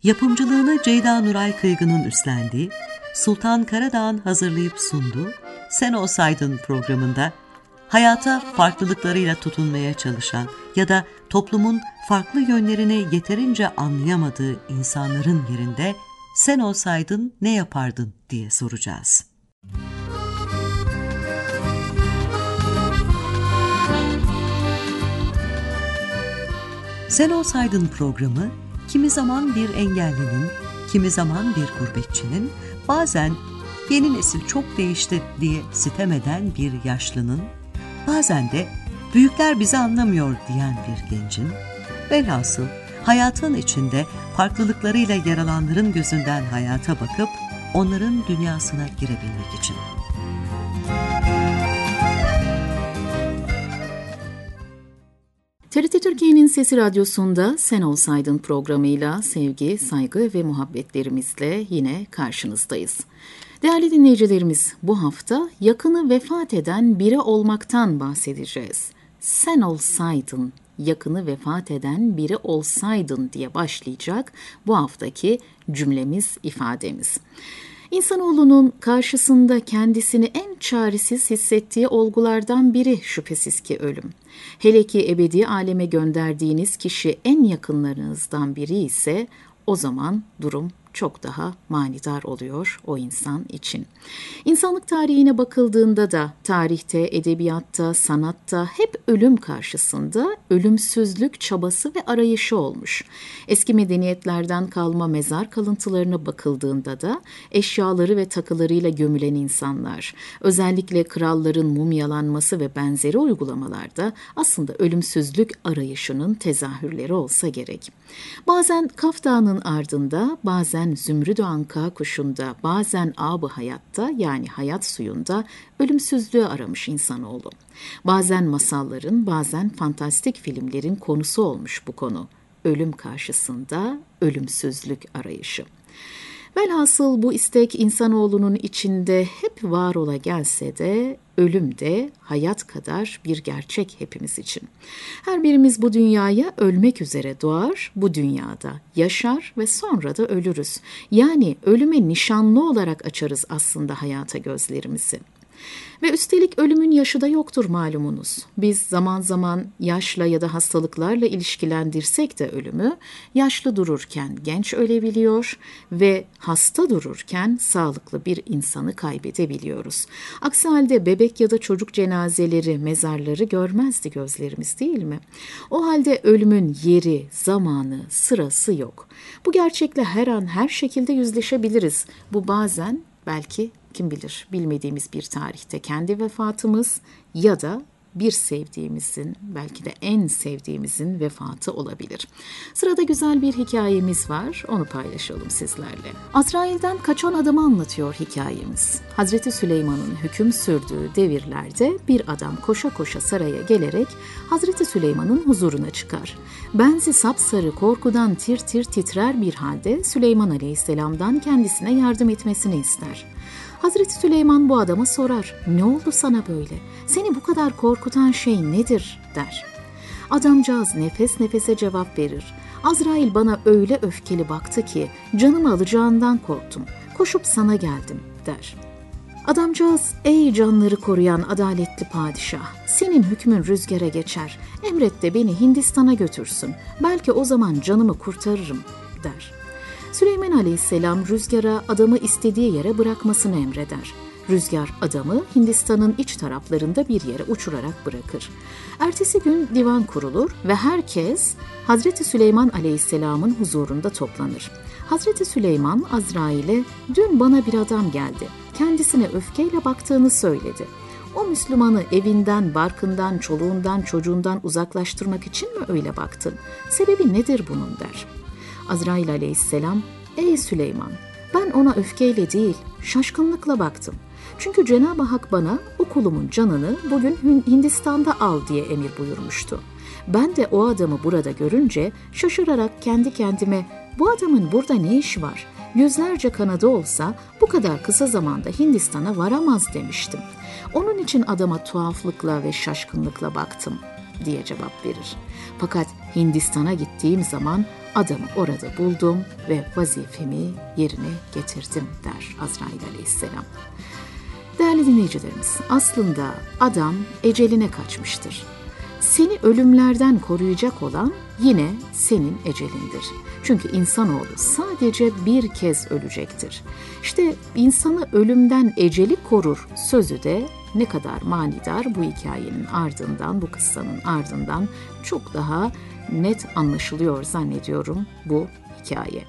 Yapımcılığını Ceyda Nuray Kıygın'ın üstlendiği, Sultan Karadağ'ın hazırlayıp sunduğu Sen Olsaydın programında hayata farklılıklarıyla tutunmaya çalışan ya da toplumun farklı yönlerini yeterince anlayamadığı insanların yerinde sen olsaydın ne yapardın diye soracağız. Sen Olsaydın programı kimi zaman bir engellinin, kimi zaman bir gurbetçinin, bazen yeni nesil çok değişti diye sitem eden bir yaşlının, bazen de büyükler bizi anlamıyor diyen bir gencin, velhasıl hayatın içinde farklılıklarıyla yer alanların gözünden hayata bakıp onların dünyasına girebilmek için. TRT Türkiye'nin Sesi Radyosu'nda Sen Olsaydın programıyla sevgi, saygı ve muhabbetlerimizle yine karşınızdayız. Değerli dinleyicilerimiz, bu hafta yakını vefat eden biri olmaktan bahsedeceğiz. Sen olsaydın, yakını vefat eden biri olsaydın diye başlayacak bu haftaki cümlemiz, ifademiz. İnsanoğlunun karşısında kendisini en çaresiz hissettiği olgulardan biri şüphesiz ki ölüm. Hele ki ebedi aleme gönderdiğiniz kişi en yakınlarınızdan biri ise o zaman durum çok daha manidar oluyor o insan için. İnsanlık tarihine bakıldığında da tarihte, edebiyatta, sanatta hep ölüm karşısında ölümsüzlük çabası ve arayışı olmuş. Eski medeniyetlerden kalma mezar kalıntılarına bakıldığında da eşyaları ve takılarıyla gömülen insanlar, özellikle kralların mumyalanması ve benzeri uygulamalarda aslında ölümsüzlük arayışının tezahürleri olsa gerek. Bazen Kaf Dağı'nın ardında, bazen Zümrüt-ü Anka kuşunda, bazen Ab-ı Hayat'ta yani hayat suyunda ölümsüzlüğü aramış insanoğlu. Bazen masalların, bazen fantastik filmlerin konusu olmuş bu konu. Ölüm karşısında ölümsüzlük arayışı. Velhasıl bu istek insanoğlunun içinde hep var ola gelse de ölüm de hayat kadar bir gerçek hepimiz için. Her birimiz bu dünyaya ölmek üzere doğar, bu dünyada yaşar ve sonra da ölürüz. Yani ölüme nişanlı olarak açarız aslında hayata gözlerimizi. Ve üstelik ölümün yaşı da yoktur malumunuz. Biz zaman zaman yaşla ya da hastalıklarla ilişkilendirsek de ölümü, yaşlı dururken genç ölebiliyor ve hasta dururken sağlıklı bir insanı kaybedebiliyoruz. Aksi halde bebek ya da çocuk cenazeleri, mezarları görmezdi gözlerimiz, değil mi? O halde ölümün yeri, zamanı, sırası yok. Bu gerçekle her an her şekilde yüzleşebiliriz. Bu bazen belki kim bilir bilmediğimiz bir tarihte kendi vefatımız ya da bir sevdiğimizin, belki de en sevdiğimizin vefatı olabilir. Sırada güzel bir hikayemiz var, onu paylaşalım sizlerle. Azrail'den kaçan adamı anlatıyor hikayemiz. Hazreti Süleyman'ın hüküm sürdüğü devirlerde bir adam koşa koşa saraya gelerek Hazreti Süleyman'ın huzuruna çıkar. Benzi sapsarı korkudan tir tir titrer bir halde Süleyman Aleyhisselam'dan kendisine yardım etmesini ister. Hazreti Süleyman bu adama sorar, ne oldu sana böyle? Seni bu kadar korkutan şey nedir? Der. Adamcağız nefes nefese cevap verir. Azrail bana öyle öfkeli baktı ki canımı alacağından korktum. Koşup sana geldim der. Adamcağız, ey canları koruyan adaletli padişah, senin hükmün rüzgara geçer. Emret de beni Hindistan'a götürsün. Belki o zaman canımı kurtarırım der. Süleyman Aleyhisselam rüzgara adamı istediği yere bırakmasını emreder. Rüzgar adamı Hindistan'ın iç taraflarında bir yere uçurarak bırakır. Ertesi gün divan kurulur ve herkes Hazreti Süleyman Aleyhisselam'ın huzurunda toplanır. Hazreti Süleyman Azrail'e dün bana bir adam geldi. Kendisine öfkeyle baktığını söyledi. O Müslümanı evinden, barkından, çoluğundan, çocuğundan uzaklaştırmak için mi öyle baktın? Sebebi nedir bunun der. Azrail Aleyhisselam, ey Süleyman, ben ona öfkeyle değil, şaşkınlıkla baktım. Çünkü Cenab-ı Hak bana o kulumun canını bugün Hindistan'da al diye emir buyurmuştu. Ben de o adamı burada görünce şaşırarak kendi kendime bu adamın burada ne işi var? Yüzlerce kanadı olsa bu kadar kısa zamanda Hindistan'a varamaz demiştim. Onun için adama tuhaflıkla ve şaşkınlıkla baktım diye cevap verir. Fakat Hindistan'a gittiğim zaman adamı orada buldum ve vazifemi yerine getirdim der Azrail aleyhisselam. Değerli dinleyicilerimiz, aslında adam eceline kaçmıştır. Seni ölümlerden koruyacak olan yine senin ecelindir. Çünkü insanoğlu sadece bir kez ölecektir. İşte insanı ölümden eceli korur sözü de ne kadar manidar, bu hikayenin ardından, bu kıssanın ardından çok daha net anlaşılıyor zannediyorum bu hikaye.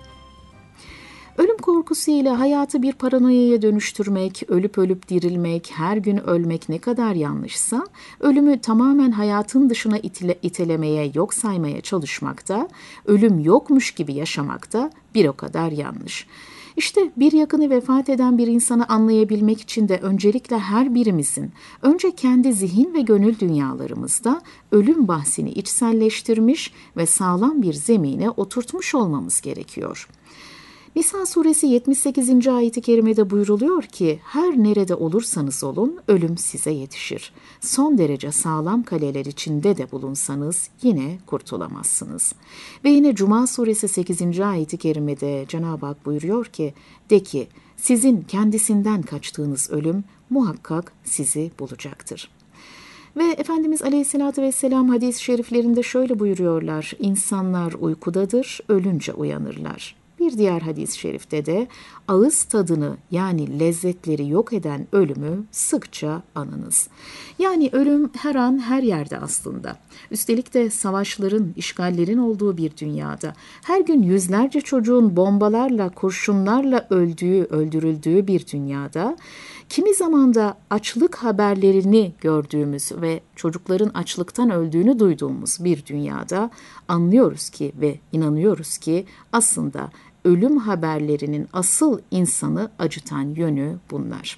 Ölüm korkusuyla hayatı bir paranoyaya dönüştürmek, ölüp ölüp dirilmek, her gün ölmek ne kadar yanlışsa, ölümü tamamen hayatın dışına itelemeye, yok saymaya çalışmakta, ölüm yokmuş gibi yaşamakta bir o kadar yanlış. İşte bir yakını vefat eden bir insanı anlayabilmek için de öncelikle her birimizin önce kendi zihin ve gönül dünyalarımızda ölüm bahsini içselleştirmiş ve sağlam bir zemine oturtmuş olmamız gerekiyor. Nisa suresi 78. ayet-i kerimede buyruluyor ki, her nerede olursanız olun ölüm size yetişir. Son derece sağlam kaleler içinde de bulunsanız yine kurtulamazsınız. Ve yine Cuma suresi 8. ayet-i kerimede Cenab-ı Hak buyuruyor ki, de ki sizin kendisinden kaçtığınız ölüm muhakkak sizi bulacaktır. Ve Efendimiz Aleyhisselatü Vesselam hadis-i şeriflerinde şöyle buyuruyorlar, insanlar uykudadır, ölünce uyanırlar. Bir diğer hadis-i şerifte de ağız tadını yani lezzetleri yok eden ölümü sıkça anınız. Yani ölüm her an her yerde aslında. Üstelik de savaşların, işgallerin olduğu bir dünyada, her gün yüzlerce çocuğun bombalarla, kurşunlarla öldürüldüğü bir dünyada, kimi zaman da açlık haberlerini gördüğümüz ve çocukların açlıktan öldüğünü duyduğumuz bir dünyada anlıyoruz ki ve inanıyoruz ki aslında ölüm haberlerinin asıl insanı acıtan yönü bunlar.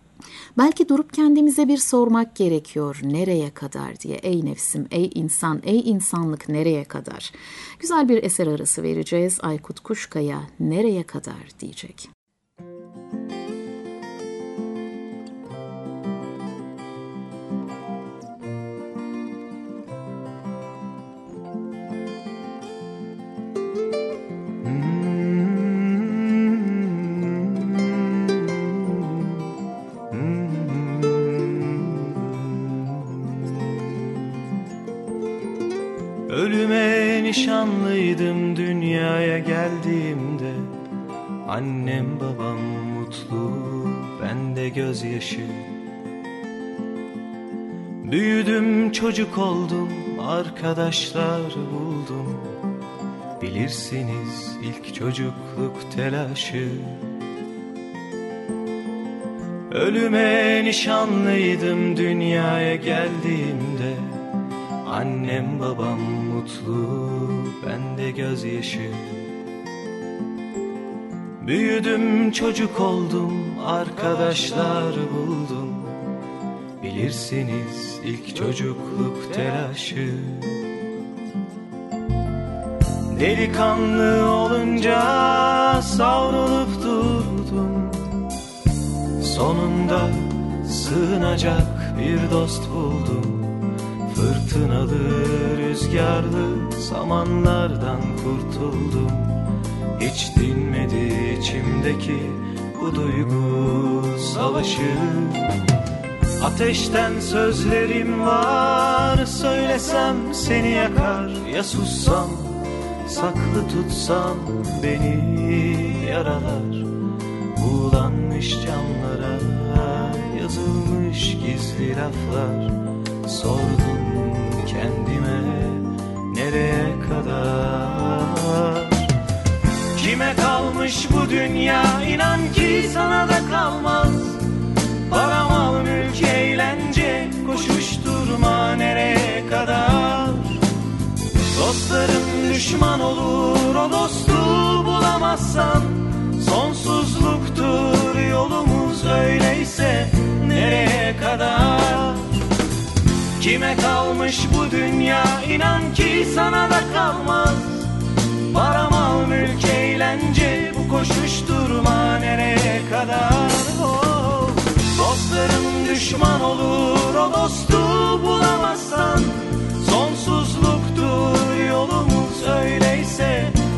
Belki durup kendimize bir sormak gerekiyor, nereye kadar diye. Ey nefsim, ey insan, ey insanlık nereye kadar? Güzel bir eser arası vereceğiz. Aykut Kuşkaya nereye kadar diyecek. Ölüme nişanlıydım dünyaya geldiğimde. Annem babam mutlu, ben de gözyaşı. Büyüdüm, çocuk oldum, arkadaşlar buldum. Bilirsiniz ilk çocukluk telaşı. Ölüme nişanlıydım dünyaya geldiğimde. Annem babam mutlu, ben de gözyaşı. Büyüdüm, çocuk oldum, arkadaşlar buldum. Bilirsiniz ilk çocukluk telaşı. Delikanlı olunca savrulup durdum. Sonunda sığınacak bir dost buldum. Fırtınalı, rüzgarlı zamanlardan kurtuldum. Hiç dinmedi içimdeki bu duygu savaşı. Ateşten sözlerim var, söylesem seni yakar. Ya sussam, saklı tutsam beni yaralar. Buğulanmış camlara yazılmış gizli laflar. Sordum kendime nereye kadar? Kime kalmış bu dünya, inan ki sana da kalmaz. Para, mal, mülk, eğlence, koşuşturma nereye kadar? Dostlarım düşman olur, o dostu bulamazsan. Sonsuzluktur yolumuz, öyleyse nereye kadar? Kime kalmış bu dünya, inan ki sana da kalmaz. Para, mal, mülk, eğlence, bu koşuşturma nereye kadar? Oh. Dostlarım düşman olur, o dostu bulamazsan. Sonsuzluktur yolumuz, öyleyse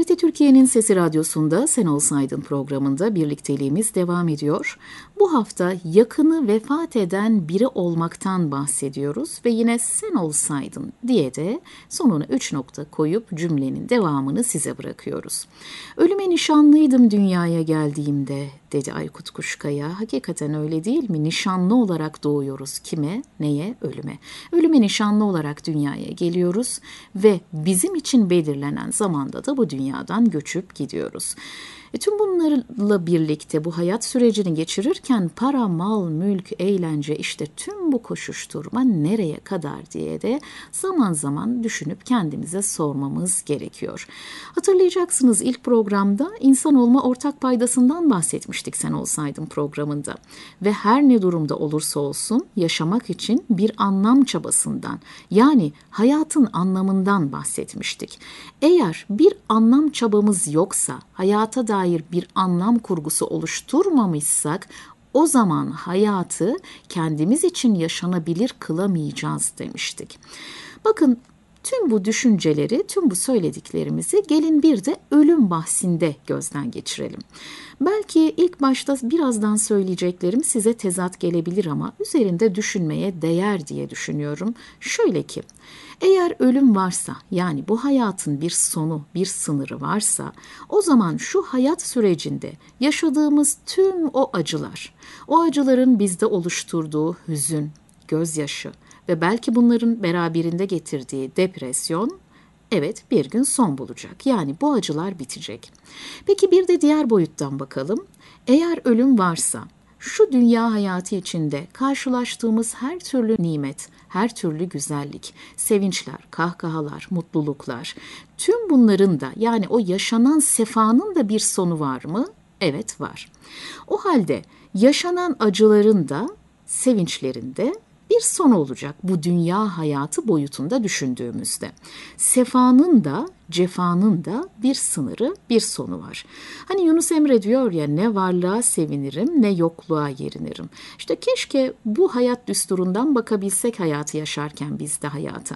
TRT Türkiye'nin Sesi Radyosu'nda Sen Olsaydın programında birlikteliğimiz devam ediyor. Bu hafta yakını vefat eden biri olmaktan bahsediyoruz ve yine sen olsaydın diye de sonuna 3 nokta koyup cümlenin devamını size bırakıyoruz. Ölüme nişanlıydım dünyaya geldiğimde dedi Aykut Kuşkaya. Hakikaten öyle değil mi? Nişanlı olarak doğuyoruz. Kime? Neye? Ölüme. Ölüme nişanlı olarak dünyaya geliyoruz ve bizim için belirlenen zamanda da bu dünyadan göçüp gidiyoruz. Tüm bunlarla birlikte bu hayat sürecini geçirirken para, mal, mülk, eğlence, işte tüm bu koşuşturma nereye kadar diye de zaman zaman düşünüp kendimize sormamız gerekiyor. Hatırlayacaksınız, ilk programda insan olma ortak paydasından bahsetmiştik Sen Olsaydın programında. Ve her ne durumda olursa olsun yaşamak için bir anlam çabasından, yani hayatın anlamından bahsetmiştik. Eğer bir anlam çabamız yoksa, hayata dair bir anlam kurgusu oluşturmamışsak, o zaman hayatı kendimiz için yaşanabilir kılamayacağız demiştik. Bakın, tüm bu düşünceleri, tüm bu söylediklerimizi gelin bir de ölüm bahsinde gözden geçirelim. Belki ilk başta birazdan söyleyeceklerim size tezat gelebilir ama üzerinde düşünmeye değer diye düşünüyorum. Şöyle ki, eğer ölüm varsa, yani bu hayatın bir sonu, bir sınırı varsa, o zaman şu hayat sürecinde yaşadığımız tüm o acılar, o acıların bizde oluşturduğu hüzün, gözyaşı ve belki bunların beraberinde getirdiği depresyon, evet, bir gün son bulacak. Yani bu acılar bitecek. Peki bir de diğer boyuttan bakalım. Eğer ölüm varsa, şu dünya hayatı içinde karşılaştığımız her türlü nimet, her türlü güzellik, sevinçler, kahkahalar, mutluluklar, tüm bunların da, yani o yaşanan sefanın da bir sonu var mı? Evet, var. O halde yaşanan acıların da, sevinçlerin de bir son olacak bu dünya hayatı boyutunda düşündüğümüzde. Sefanın da, cefanın da bir sınırı, bir sonu var. Hani Yunus Emre diyor ya, ne varlığa sevinirim, ne yokluğa yerinirim. İşte keşke bu hayat düsturundan bakabilsek hayatı yaşarken biz de hayata.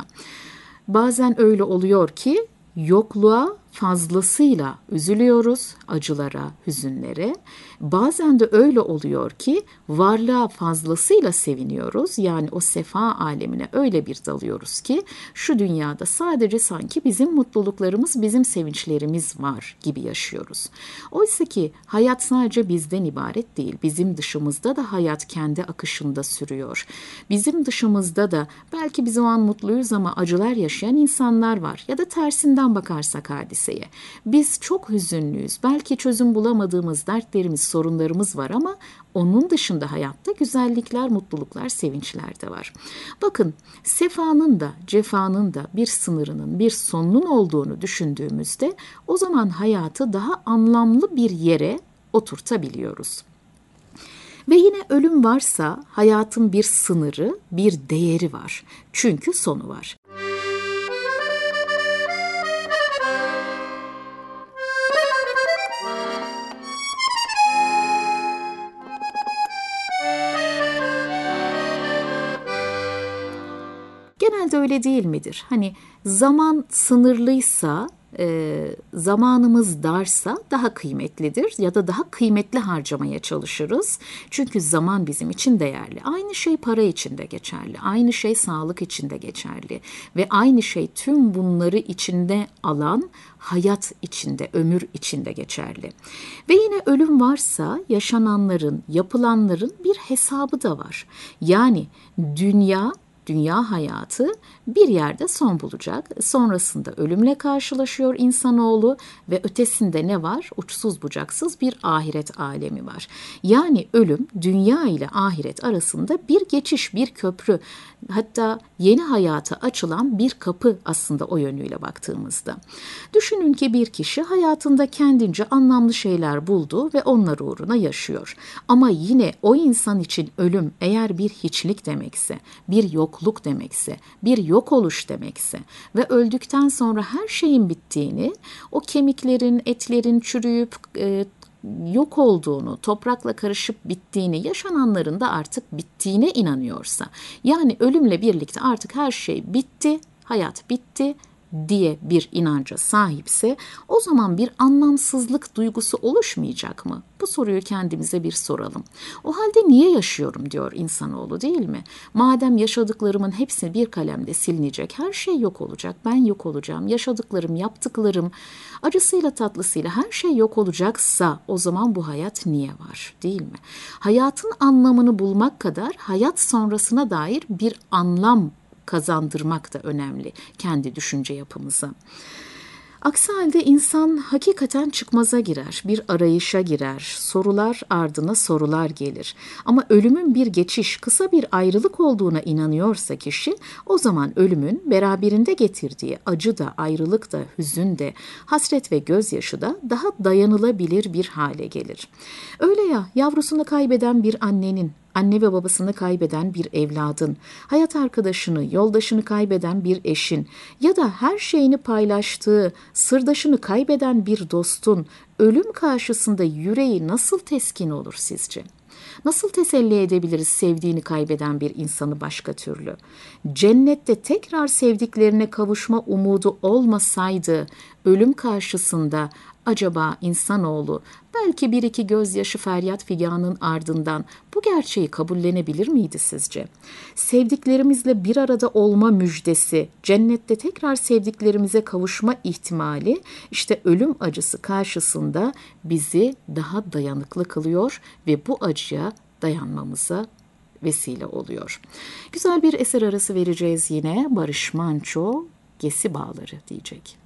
Bazen öyle oluyor ki yokluğa fazlasıyla üzülüyoruz, acılara, hüzünlere. Bazen de öyle oluyor ki varlığa fazlasıyla seviniyoruz. Yani o sefa alemine öyle bir dalıyoruz ki şu dünyada sadece sanki bizim mutluluklarımız, bizim sevinçlerimiz var gibi yaşıyoruz. Oysa ki hayat sadece bizden ibaret değil. Bizim dışımızda da hayat kendi akışında sürüyor. Bizim dışımızda da belki biz o an mutluyuz ama acılar yaşayan insanlar var. Ya da tersinden bakarsak hadise. Biz çok hüzünlüyüz. Belki çözüm bulamadığımız dertlerimiz, sorunlarımız var ama onun dışında hayatta güzellikler, mutluluklar, sevinçler de var. Bakın, sefanın da, cefanın da bir sınırının, bir sonunun olduğunu düşündüğümüzde o zaman hayatı daha anlamlı bir yere oturtabiliyoruz. Ve yine ölüm varsa hayatın bir sınırı, bir değeri var. Çünkü sonu var. Genelde öyle değil midir? Hani zaman sınırlıysa, zamanımız darsa daha kıymetlidir ya da daha kıymetli harcamaya çalışırız. Çünkü zaman bizim için değerli. Aynı şey para için de geçerli. Aynı şey sağlık için de geçerli. Ve aynı şey tüm bunları içinde alan hayat içinde, ömür içinde geçerli. Ve yine ölüm varsa yaşananların, yapılanların bir hesabı da var. Yani dünya hayatı bir yerde son bulacak. Sonrasında ölümle karşılaşıyor insanoğlu ve ötesinde ne var? Uçsuz bucaksız bir ahiret alemi var. Yani ölüm dünya ile ahiret arasında bir geçiş, bir köprü. Hatta yeni hayata açılan bir kapı aslında o yönüyle baktığımızda. Düşünün ki bir kişi hayatında kendince anlamlı şeyler buldu ve onlar uğruna yaşıyor. Ama yine o insan için ölüm eğer bir hiçlik demekse, bir yokluk demekse, bir yok oluş demekse ve öldükten sonra her şeyin bittiğini, o kemiklerin, etlerin çürüyüp yok olduğunu, toprakla karışıp bittiğini, yaşananların da artık bittiğine inanıyorsa, yani ölümle birlikte artık her şey bitti, hayat bitti, diye bir inanca sahipse o zaman bir anlamsızlık duygusu oluşmayacak mı? Bu soruyu kendimize bir soralım. O halde niye yaşıyorum diyor insanoğlu, değil mi? Madem yaşadıklarımın hepsi bir kalemde silinecek, her şey yok olacak, ben yok olacağım, yaşadıklarım, yaptıklarım, acısıyla tatlısıyla her şey yok olacaksa o zaman bu hayat niye var, değil mi? Hayatın anlamını bulmak kadar hayat sonrasına dair bir anlam kazandırmak da önemli kendi düşünce yapımıza. Aksi halde insan hakikaten çıkmaza girer, bir arayışa girer, sorular ardına sorular gelir. Ama ölümün bir geçiş, kısa bir ayrılık olduğuna inanıyorsa kişi, o zaman ölümün beraberinde getirdiği acı da, ayrılık da, hüzün de, hasret ve gözyaşı da daha dayanılabilir bir hale gelir. Öyle ya, yavrusunu kaybeden bir annenin, anne ve babasını kaybeden bir evladın, hayat arkadaşını, yoldaşını kaybeden bir eşin ya da her şeyini paylaştığı, sırdaşını kaybeden bir dostun ölüm karşısında yüreği nasıl teskin olur sizce? Nasıl teselli edebiliriz sevdiğini kaybeden bir insanı başka türlü? Cennette tekrar sevdiklerine kavuşma umudu olmasaydı ölüm karşısında acaba insanoğlu belki bir iki gözyaşı feryat figanın ardından bu gerçeği kabullenebilir miydi sizce? Sevdiklerimizle bir arada olma müjdesi, cennette tekrar sevdiklerimize kavuşma ihtimali, işte ölüm acısı karşısında bizi daha dayanıklı kılıyor ve bu acıya dayanmamıza vesile oluyor. Güzel bir eser arası vereceğiz yine. Barış Manço, Gesi Bağları diyecek.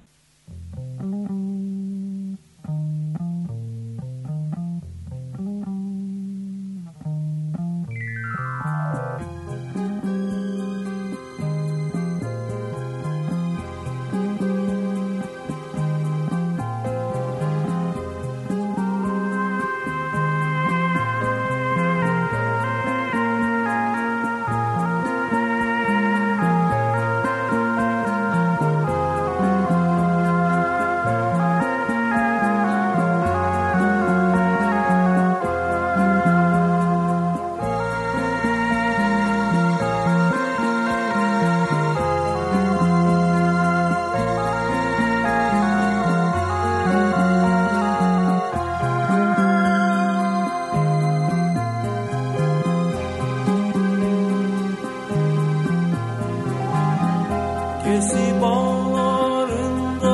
Gezi bağlarında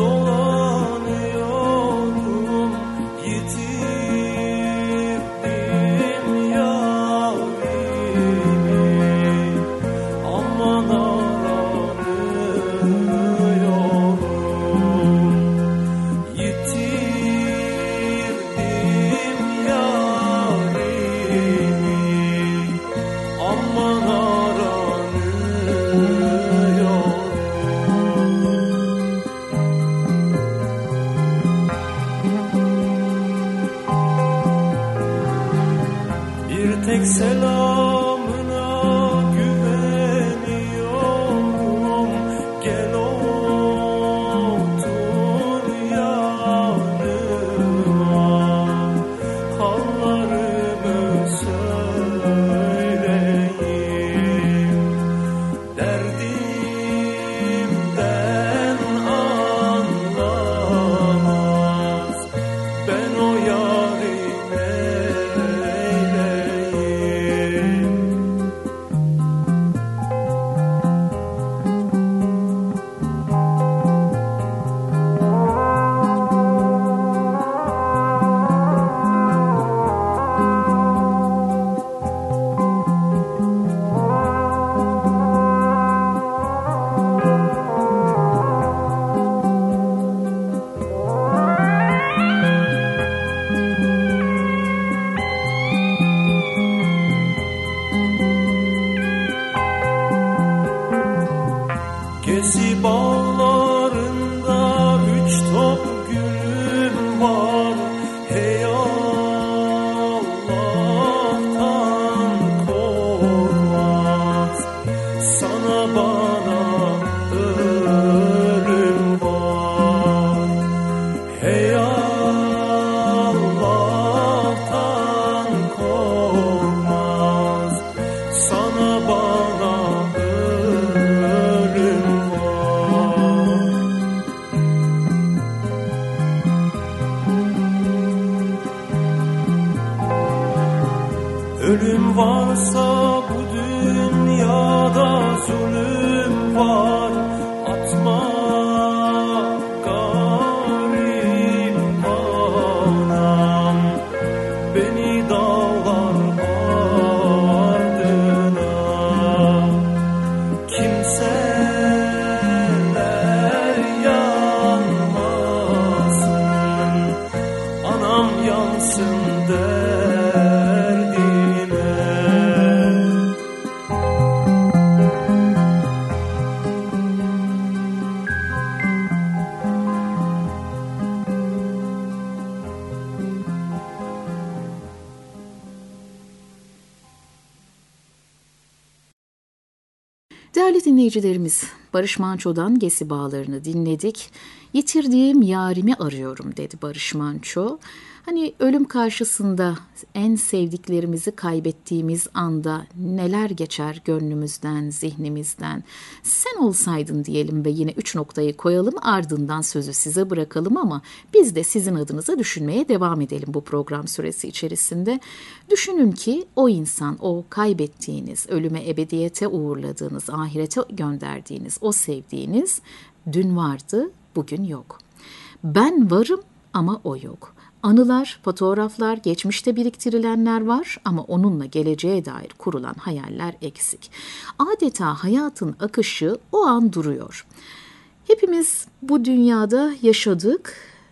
dolanıyorum, yitirdim yarimi, aman aranıyorum, yitirdim yarimi, aman tek selamına güveniyorum, gel otur yanıma, hallarımı söyleyeyim, derdimden anlamaz, ben o yarime Gezi bağlarında 3 top gülüm var, hey Allah'tan korkmaz, sana bana ölüm var, hey Allah'tan korkmaz, sana bana ölüm var. var, atma garip anam beni dağlar ardına. Kimseler yanmasın, anam yansın derdine. Değerli dinleyicilerimiz, Barış Manço'dan Gesi Bağları'nı dinledik. Yitirdiğim yarimi arıyorum dedi Barış Manço. Hani ölüm karşısında en sevdiklerimizi kaybettiğimiz anda neler geçer gönlümüzden, zihnimizden. Sen olsaydın diyelim ve yine 3 noktayı koyalım, ardından sözü size bırakalım ama biz de sizin adınıza düşünmeye devam edelim bu program süresi içerisinde. Düşünün ki o insan, o kaybettiğiniz, ölüme, ebediyete uğurladığınız, ahirete gönderdiğiniz, o sevdiğiniz dün vardı, bugün yok. Ben varım ama o yok. Anılar, fotoğraflar, geçmişte biriktirilenler var ama onunla geleceğe dair kurulan hayaller eksik. Adeta hayatın akışı o an duruyor. Hepimiz bu dünyada yaşadık,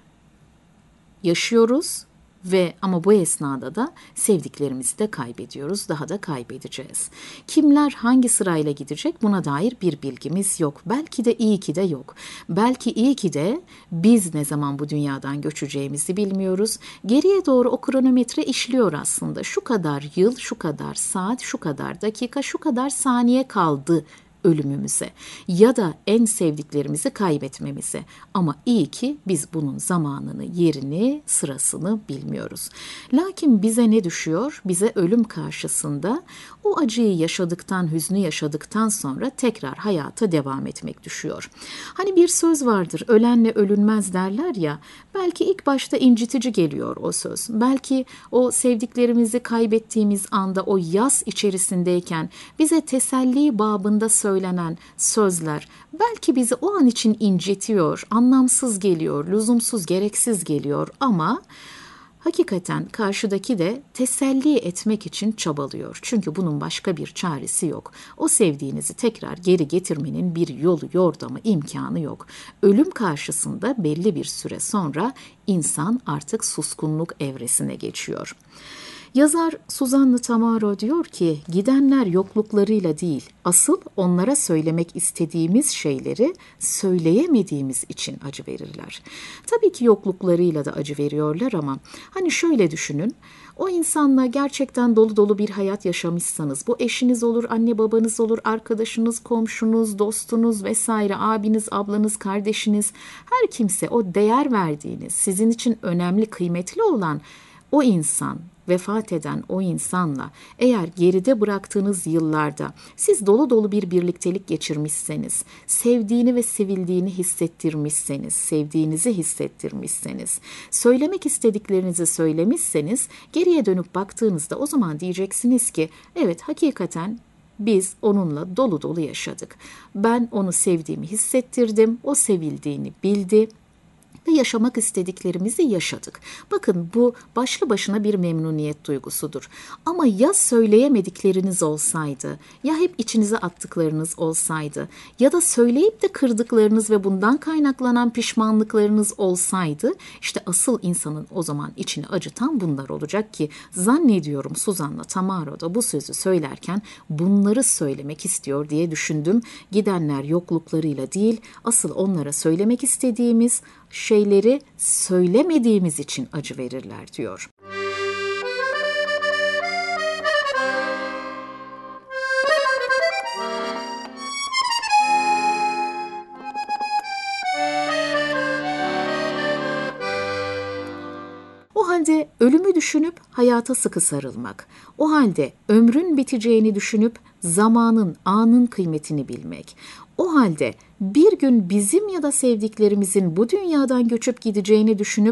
yaşıyoruz ama bu esnada da sevdiklerimizi de kaybediyoruz, daha da kaybedeceğiz. Kimler hangi sırayla gidecek buna dair bir bilgimiz yok. Belki de iyi ki de yok. Belki iyi ki de biz ne zaman bu dünyadan göçeceğimizi bilmiyoruz. Geriye doğru o kronometre işliyor aslında. Şu kadar yıl, şu kadar saat, şu kadar dakika, şu kadar saniye kaldı ölümümüze ya da en sevdiklerimizi kaybetmemize. Ama iyi ki biz bunun zamanını, yerini, sırasını bilmiyoruz. Lakin bize ne düşüyor? Bize ölüm karşısında o acıyı yaşadıktan, hüznü yaşadıktan sonra tekrar hayata devam etmek düşüyor. Hani bir söz vardır, ölenle ölünmez derler ya, belki ilk başta incitici geliyor o söz. Belki o sevdiklerimizi kaybettiğimiz anda, o yas içerisindeyken bize teselli babında söylenen sözler belki bizi o an için incitiyor, anlamsız geliyor, lüzumsuz, gereksiz geliyor ama hakikaten karşıdaki de teselli etmek için çabalıyor. Çünkü bunun başka bir çaresi yok. O sevdiğinizi tekrar geri getirmenin bir yolu, yordamı, imkanı yok. Ölüm karşısında belli bir süre sonra insan artık suskunluk evresine geçiyor. Yazar Suzanna Tamaro diyor ki, gidenler yokluklarıyla değil, asıl onlara söylemek istediğimiz şeyleri söyleyemediğimiz için acı verirler. Tabii ki yokluklarıyla da acı veriyorlar ama hani şöyle düşünün, o insanla gerçekten dolu dolu bir hayat yaşamışsanız, bu eşiniz olur, anne babanız olur, arkadaşınız, komşunuz, dostunuz vesaire, abiniz, ablanız, kardeşiniz, her kimse o değer verdiğiniz, sizin için önemli, kıymetli olan o insan, vefat eden o insanla eğer geride bıraktığınız yıllarda siz dolu dolu bir birliktelik geçirmişseniz, sevdiğini ve sevildiğini hissettirmişseniz, sevdiğinizi hissettirmişseniz, söylemek istediklerinizi söylemişseniz, geriye dönüp baktığınızda o zaman diyeceksiniz ki evet, hakikaten biz onunla dolu dolu yaşadık. Ben onu sevdiğimi hissettirdim, o sevildiğini bildi ve yaşamak istediklerimizi yaşadık. Bakın, bu başlı başına bir memnuniyet duygusudur. Ama ya söyleyemedikleriniz olsaydı, ya hep içinize attıklarınız olsaydı, ya da söyleyip de kırdıklarınız ve bundan kaynaklanan pişmanlıklarınız olsaydı, işte asıl insanın o zaman içini acıtan bunlar olacak ki zannediyorum Suzanna Tamaro da bu sözü söylerken bunları söylemek istiyor diye düşündüm. Gidenler yokluklarıyla değil, asıl onlara söylemek istediğimiz şeyleri söylemediğimiz için acı verirler diyor. O halde ölümü düşünüp hayata sıkı sarılmak, o halde ömrün biteceğini düşünüp zamanın, anın kıymetini bilmek, o halde bir gün bizim ya da sevdiklerimizin bu dünyadan göçüp gideceğini düşünüp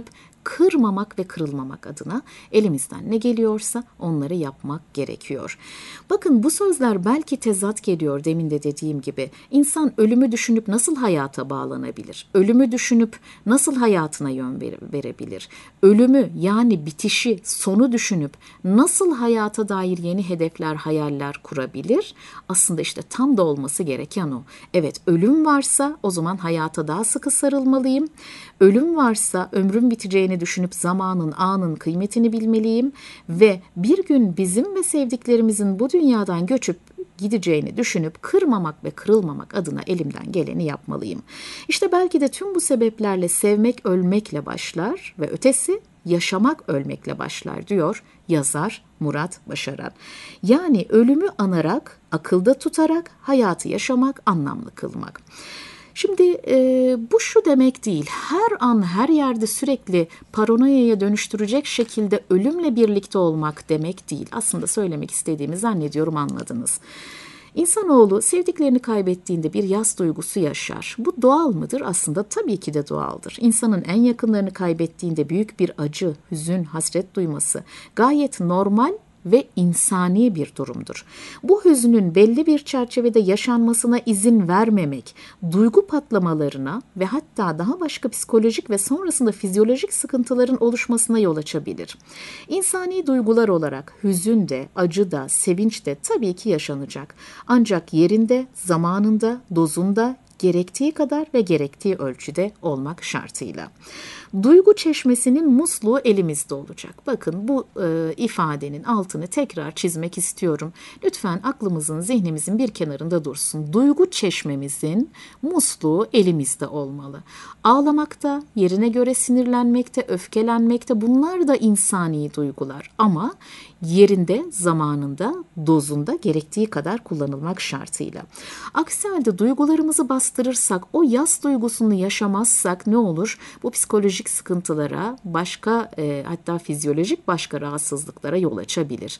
kırmamak ve kırılmamak adına elimizden ne geliyorsa onları yapmak gerekiyor. Bakın bu sözler belki tezat geliyor demin de dediğim gibi. İnsan ölümü düşünüp nasıl hayata bağlanabilir? Ölümü düşünüp nasıl hayatına yön verebilir? Ölümü yani bitişi, sonu düşünüp nasıl hayata dair yeni hedefler, hayaller kurabilir? Aslında işte tam da olması gereken o. Evet, ölüm varsa o zaman hayata daha sıkı sarılmalıyım. Ölüm varsa ömrüm biteceğini düşünüp zamanın, anın kıymetini bilmeliyim ve bir gün bizim ve sevdiklerimizin bu dünyadan göçüp gideceğini düşünüp kırmamak ve kırılmamak adına elimden geleni yapmalıyım. İşte belki de tüm bu sebeplerle sevmek ölmekle başlar ve ötesi yaşamak ölmekle başlar diyor yazar Murat Başaran. Yani ölümü anarak, akılda tutarak hayatı yaşamak, anlamlı kılmak. Şimdi bu şu demek değil, her an her yerde sürekli paranoyaya dönüştürecek şekilde ölümle birlikte olmak demek değil. Aslında söylemek istediğimi zannediyorum anladınız. İnsanoğlu sevdiklerini kaybettiğinde bir yas duygusu yaşar. Bu doğal mıdır? Aslında tabii ki de doğaldır. İnsanın en yakınlarını kaybettiğinde büyük bir acı, hüzün, hasret duyması gayet normal ve insani bir durumdur. Bu hüznün belli bir çerçevede yaşanmasına izin vermemek, duygu patlamalarına ve hatta daha başka psikolojik ve sonrasında fizyolojik sıkıntıların oluşmasına yol açabilir. İnsani duygular olarak hüzün de, acı da, sevinç de tabii ki yaşanacak. Ancak yerinde, zamanında, dozunda, gerektiği kadar ve gerektiği ölçüde olmak şartıyla. Duygu çeşmesinin musluğu elimizde olacak. Bakın bu ifadenin altını tekrar çizmek istiyorum. Lütfen aklımızın, zihnimizin bir kenarında dursun. Duygu çeşmemizin musluğu elimizde olmalı. Ağlamakta, yerine göre sinirlenmekte, öfkelenmekte bunlar da insani duygular. Ama yerinde, zamanında, dozunda gerektiği kadar kullanılmak şartıyla. Aksi halde duygularımızı bastırırsak, o yas duygusunu yaşamazsak ne olur? Bu psikolojik sıkıntılara, başka hatta fizyolojik başka rahatsızlıklara yol açabilir.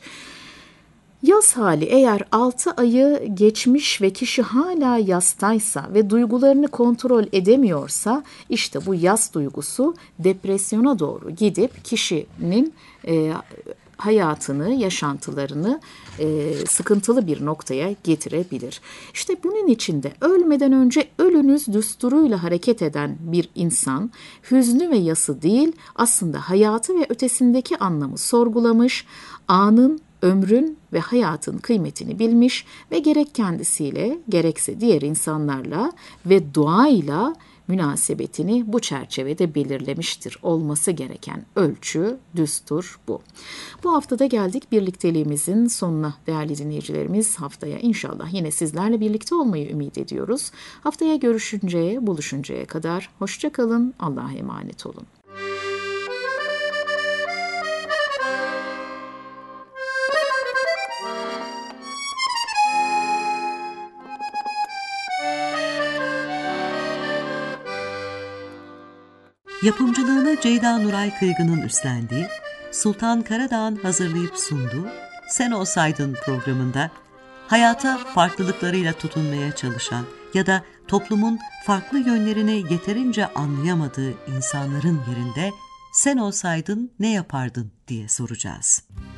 Yas hali eğer 6 ayı geçmiş ve kişi hala yastaysa ve duygularını kontrol edemiyorsa işte bu yas duygusu depresyona doğru gidip kişinin hayatını, yaşantılarını sıkıntılı bir noktaya getirebilir. İşte bunun için de ölmeden önce ölünüz düsturuyla hareket eden bir insan hüznü ve yası değil aslında hayatı ve ötesindeki anlamı sorgulamış, anın, ömrün ve hayatın kıymetini bilmiş ve gerek kendisiyle gerekse diğer insanlarla ve doğayla münasebetini bu çerçevede belirlemiştir. Olması gereken ölçü, düstur bu. Bu haftada geldik birlikteliğimizin sonuna değerli dinleyicilerimiz. Haftaya inşallah yine sizlerle birlikte olmayı ümit ediyoruz. Haftaya görüşünceye, buluşuncaya kadar hoşça kalın, Allah'a emanet olun. Yapımcılığını Ceyda Nuray Kıygı'nın üstlendiği, Sultan Karadağ'ın hazırlayıp sunduğu Sen Olsaydın programında hayata farklılıklarıyla tutunmaya çalışan ya da toplumun farklı yönlerini yeterince anlayamadığı insanların yerinde sen olsaydın ne yapardın diye soracağız.